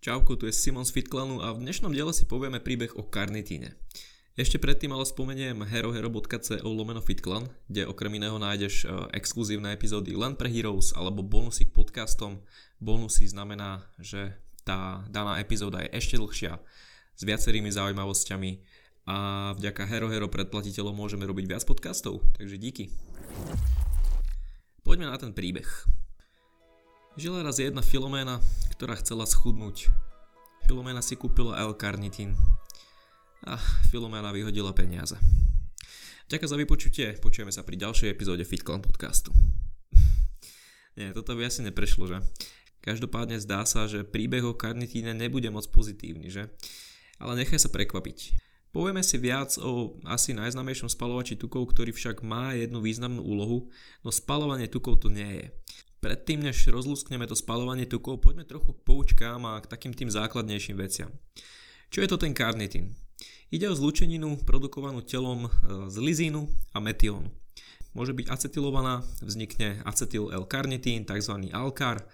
Čauko, tu je Simon z FitClanu a v dnešnom diele si povieme príbeh o karnitíne. Ešte predtým ale spomeniem herohero.co/FitClan, kde okrem iného nájdeš exkluzívne epizódy len pre Heroes alebo bonusy k podcastom. Bonusy znamená, že tá daná epizóda je ešte dlhšia, s viacerými zaujímavosťami a vďaka HeroHero predplatiteľom môžeme robiť viac podcastov, takže díky. Poďme na ten príbeh. Žila raz jedna Filoména, ktorá chcela schudnúť. Filoména si kúpila L-karnitín. A Filoména vyhodila peniaze. Ďakujem za vypočutie, počujeme sa pri ďalšej epizóde FitClan podcastu. Nie, toto by asi neprešlo, že? Každopádne zdá sa, že príbeh o karnitíne nebude moc pozitívny, že? Ale nechaj sa prekvapiť. Povieme si viac o asi najznámejšom spaľovači tukov, ktorý však má jednu významnú úlohu, no spaľovanie tukov to nie je. Predtým, než rozlúskneme to spaľovanie tukov, poďme trochu k poučkám a k takým tým základnejším veciam. Čo je to ten karnitín? Ide o zlúčeninu produkovanú telom z lizínu a metilónu. Môže byť acetylovaná, vznikne acetyl L-karnitín, tzv. Alkar,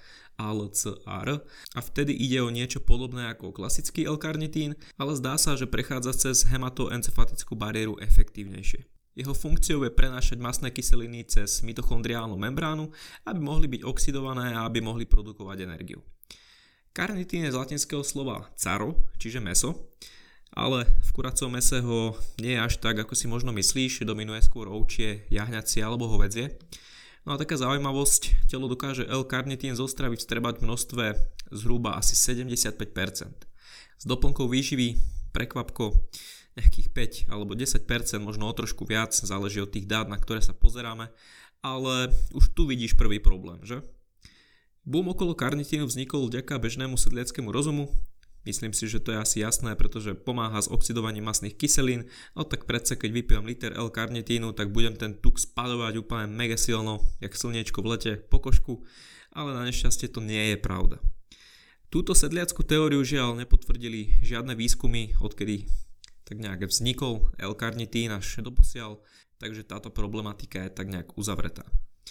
ALCAR, a vtedy ide o niečo podobné ako klasický L-karnitín, ale zdá sa, že prechádza cez hematoencefatickú bariéru efektívnejšie. Jeho funkciou je prenášať mastné kyseliny cez mitochondriálnu membránu, aby mohli byť oxidované a aby mohli produkovať energiu. Karnitín je z latinského slova caro, čiže mäso, ale v kuracom mäse ho nie je až tak, ako si možno myslíš, dominuje skôr ovčie, jahňacie alebo hovädzie. No a taká zaujímavosť, telo dokáže L-karnitín zostraviť v trebať množstve zhruba asi 75%. S doplnkou výživy, prekvapko, nejakých 5 alebo 10%, možno o trošku viac, záleží od tých dát, na ktoré sa pozeráme, ale už tu vidíš prvý problém, že? Boom okolo karnitínu vznikol vďaka bežnému sedliackému rozumu. Myslím si, že to je asi jasné, pretože pomáha s oxidovaním mastných kyselín, no tak predsa keď vypijem liter L-karnitínu, tak budem ten tuk spaľovať úplne mega silno, jak slniečko v lete po košku, ale na nešťastie to nie je pravda. Túto sedliackú teóriu žiaľ nepotvrdili žiadne výskumy, odkedy tak nejak vznikol L-karnitín až doposiaľ, takže táto problematika je tak nejak uzavretá.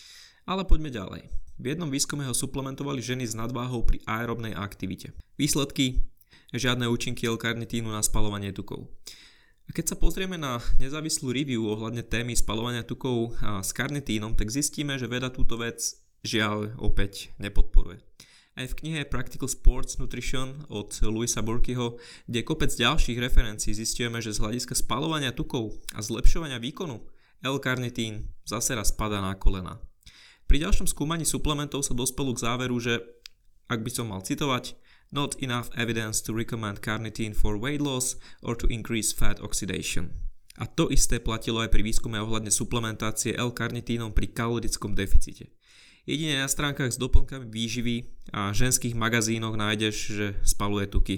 Ale poďme ďalej. V jednom výskume ho suplementovali ženy s nadváhou pri aerobnej aktivite. Výsledky: žiadne účinky L-karnitínu na spaľovanie tukov. A keď sa pozrieme na nezávislú review ohľadne témy spaľovania tukov s karnitínom, tak zistíme, že veda túto vec žiaľ opäť nepodporuje. Aj v knihe Practical Sports Nutrition od Louisa Burkeho, kde kopec ďalších referencií zistujeme, že z hľadiska spaľovania tukov a zlepšovania výkonu L-karnitín zase raz padá na kolená. Pri ďalšom skúmaní suplementov sa dospelo k záveru, že, ak by som mal citovať, not enough evidence to recommend carnitine for weight loss or to increase fat oxidation. A to isté platilo aj pri výskume ohľadne suplementácie L-karnitínom pri kalorickom deficite. Jedine na stránkach s doplnkami výživy a ženských magazínoch nájdeš, že spaľuje tuky.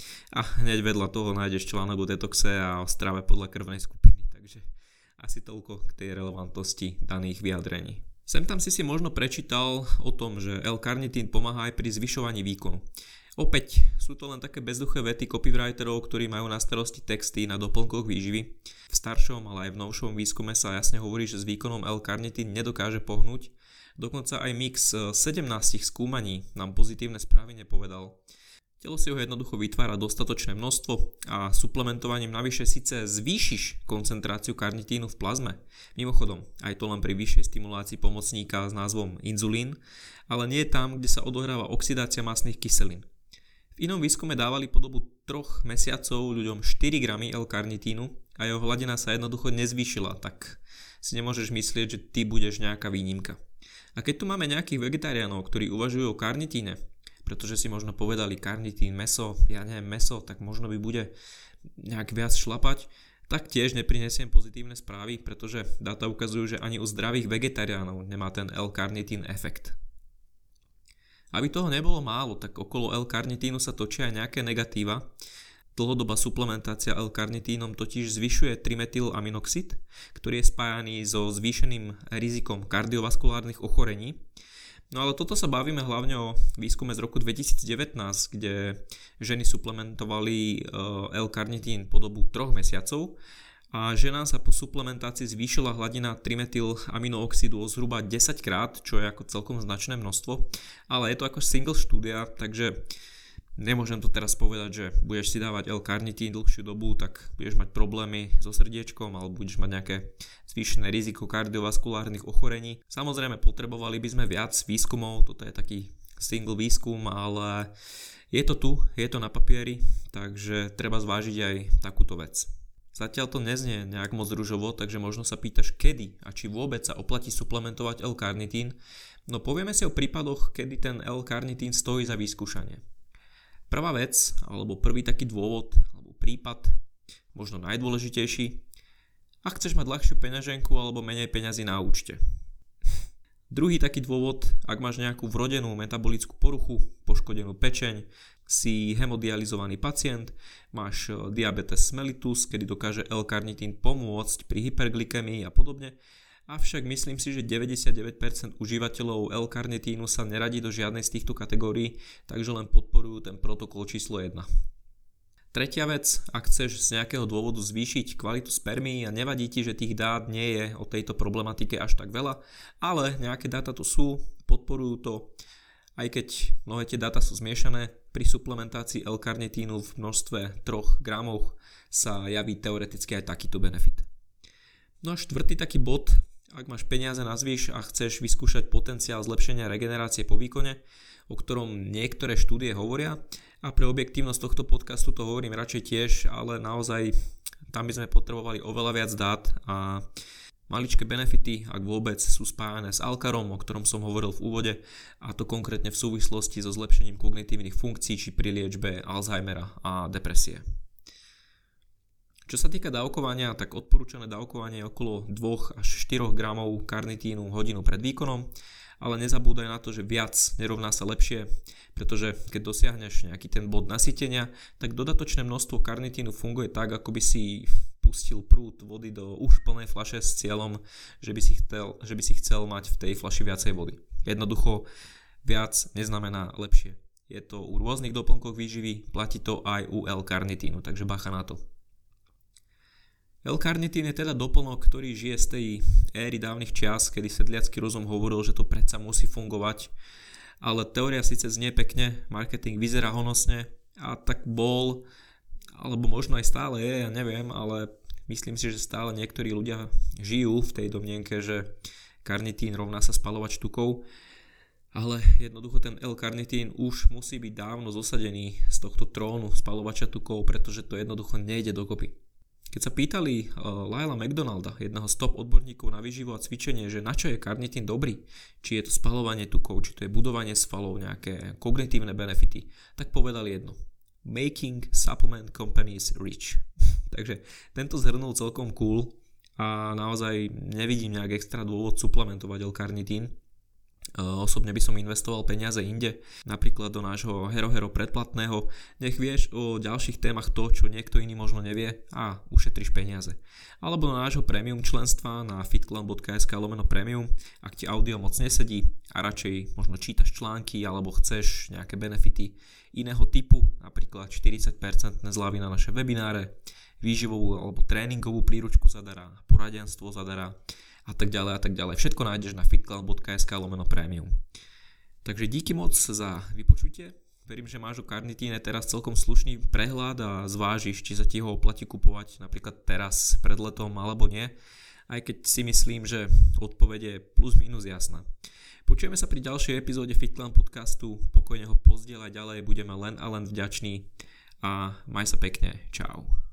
A hneď vedľa toho nájdeš článok o detoxe a o strave podľa krvnej skupiny. Takže asi toľko k tej relevantnosti daných vyjadrení. Sem tam si možno prečítal o tom, že L-karnitín pomáha aj pri zvyšovaní výkonu. Opäť sú to len také bezduché vety copywriterov, ktorí majú na starosti texty na doplnkoch výživy. V staršom, ale aj v novšom výskume sa jasne hovorí, že s výkonom L-karnitín nedokáže pohnúť. Dokonca aj mix 17 skúmaní nám pozitívne správy nepovedal. Telo si ho jednoducho vytvára dostatočné množstvo a suplementovaním navyše síce zvýšiš koncentráciu karnitínu v plazme. Mimochodom, aj to len pri vyššej stimulácii pomocníka s názvom inzulín, ale nie tam, kde sa odohráva oxidácia mastných kyselín. V inom výskume dávali po dobu 3 mesiacov ľuďom 4 gramy L-karnitínu a jeho hladina sa jednoducho nezvýšila, tak si nemôžeš myslieť, že ty budeš nejaká výnimka. A keď tu máme nejakých vegetariánov, ktorí uvažujú o karnitíne, pretože si možno povedali karnitín, mäso, ja neviem, mäso, tak možno by bude nejak viac šlapať, tak tiež neprinesiem pozitívne správy, pretože dáta ukazujú, že ani u zdravých vegetariánov nemá ten L-karnitín efekt. Aby toho nebolo málo, tak okolo L-karnitínu sa točia aj nejaké negatíva. Dlhodobá suplementácia L-karnitínom totiž zvyšuje trimetylαμinoxid, ktorý je spájaný so zvýšeným rizikom kardiovaskulárnych ochorení. No ale toto sa bavíme hlavne o výskume z roku 2019, kde ženy suplementovali L-karnitín po dobu 3 mesiacov a ženám sa po suplementácii zvýšila hladina trimetylaminoxidu o zhruba 10 krát, čo je ako celkom značné množstvo, ale je to ako single štúdia, takže Nemôžem to teraz povedať, že budeš si dávať L-karnitín dlhšiu dobu, tak budeš mať problémy so srdiečkom alebo budeš mať nejaké zvýšené riziko kardiovaskulárnych ochorení. Samozrejme potrebovali by sme viac výskumov, toto je taký single výskum, ale je to tu, je to na papieri, takže treba zvážiť aj takúto vec. Zatiaľ to neznie nejak moc ružovo, takže možno sa pýtaš kedy a či vôbec sa oplatí suplementovať L-karnitín. No povieme si o prípadoch, kedy ten L-karnitín stojí za vyskúšanie. Prvá vec, alebo prvý taký dôvod, alebo prípad, možno najdôležitejší, ak chceš mať ľahšiu peňaženku alebo menej peňazí na účte. Druhý taký dôvod, ak máš nejakú vrodenú metabolickú poruchu, poškodenú pečeň, si hemodializovaný pacient, máš diabetes mellitus, kedy dokáže L-karnitín pomôcť pri hyperglykemii a podobne, avšak myslím si, že 99% užívateľov L-karnitínu sa neradí do žiadnej z týchto kategórií, takže len podporujú ten protokol číslo 1. Tretia vec, ak chceš z nejakého dôvodu zvýšiť kvalitu spermií a nevadí ti, že tých dát nie je o tejto problematike až tak veľa, ale nejaké dáta tu sú, podporujú to, aj keď mnohé tie dáta sú zmiešané, pri suplementácii L-karnitínu v množstve 3 gramoch sa javí teoreticky aj takýto benefit. No a štvrtý taký bod, ak máš peniaze na zvyš a chceš vyskúšať potenciál zlepšenia regenerácie po výkone, o ktorom niektoré štúdie hovoria, a pre objektívnosť tohto podcastu to hovorím radšej tiež, ale naozaj tam by sme potrebovali oveľa viac dát a maličké benefity, ak vôbec, sú spájané s Alkarom, o ktorom som hovoril v úvode, a to konkrétne v súvislosti so zlepšením kognitívnych funkcií či pri liečbe Alzheimera a depresie. Čo sa týka dávkovania, tak odporúčané dávkovanie je okolo 2 až 4 gramov karnitínu hodinu pred výkonom, ale nezabúdaj na to, že viac nerovná sa lepšie, pretože keď dosiahneš nejaký ten bod nasytenia, tak dodatočné množstvo karnitínu funguje tak, ako by si pustil prúd vody do už plnej fľaše s cieľom, že by si chcel mať v tej fľaši viacej vody. Jednoducho viac neznamená lepšie. Je to u rôznych doplnkov výživy, platí to aj u L-karnitínu, takže bacha na to. L-karnitín je teda doplnok, ktorý žije z tej éry dávnych čias, kedy sedliacky rozum hovoril, že to predsa musí fungovať, ale teória síce znie pekne, marketing vyzerá honosne a tak bol, alebo možno aj stále je, ja neviem, ale myslím si, že stále niektorí ľudia žijú v tej domnienke, že karnitín rovná sa spaľovač tukov, ale jednoducho ten L-karnitín už musí byť dávno zosadený z tohto trónu spaľovača tukov, pretože to jednoducho nejde dokopy. Keď sa pýtali Lylea McDonalda, jedného z top odborníkov na výživu a cvičenie, že na čo je karnitín dobrý, či je to spaľovanie tukov, či to je budovanie svalov, nejaké kognitívne benefity, tak povedali jedno: Making supplement companies rich. Takže tento zhrnul celkom cool a naozaj nevidím nejak extra dôvod suplementovať L-karnitín. Osobne by som investoval peniaze inde, napríklad do nášho Hero predplatného, nech vieš o ďalších témach to, čo niekto iný možno nevie a ušetríš peniaze. Alebo do nášho premium členstva na fitclan.sk/premium, ak ti audio moc nesedí a radšej možno čítaš články alebo chceš nejaké benefity iného typu, napríklad 40% zľavy na naše webináre, výživovú alebo tréningovú príručku zadará, poradenstvo zadará a tak ďalej a tak ďalej. Všetko nájdeš na fitclan.sk/premium. Takže díky moc za vypočutie. Verím, že máš o karnitíne teraz celkom slušný prehľad a zvážiš, či sa ti ho oplatí kupovať napríklad teraz pred letom alebo nie. Aj keď si myslím, že odpoveď je plus minus jasná. Počujeme sa pri ďalšej epizóde Fitclan podcastu. Pokojne ho pozdieľaj ďalej, budeme len a len vďační a maj sa pekne. Čau.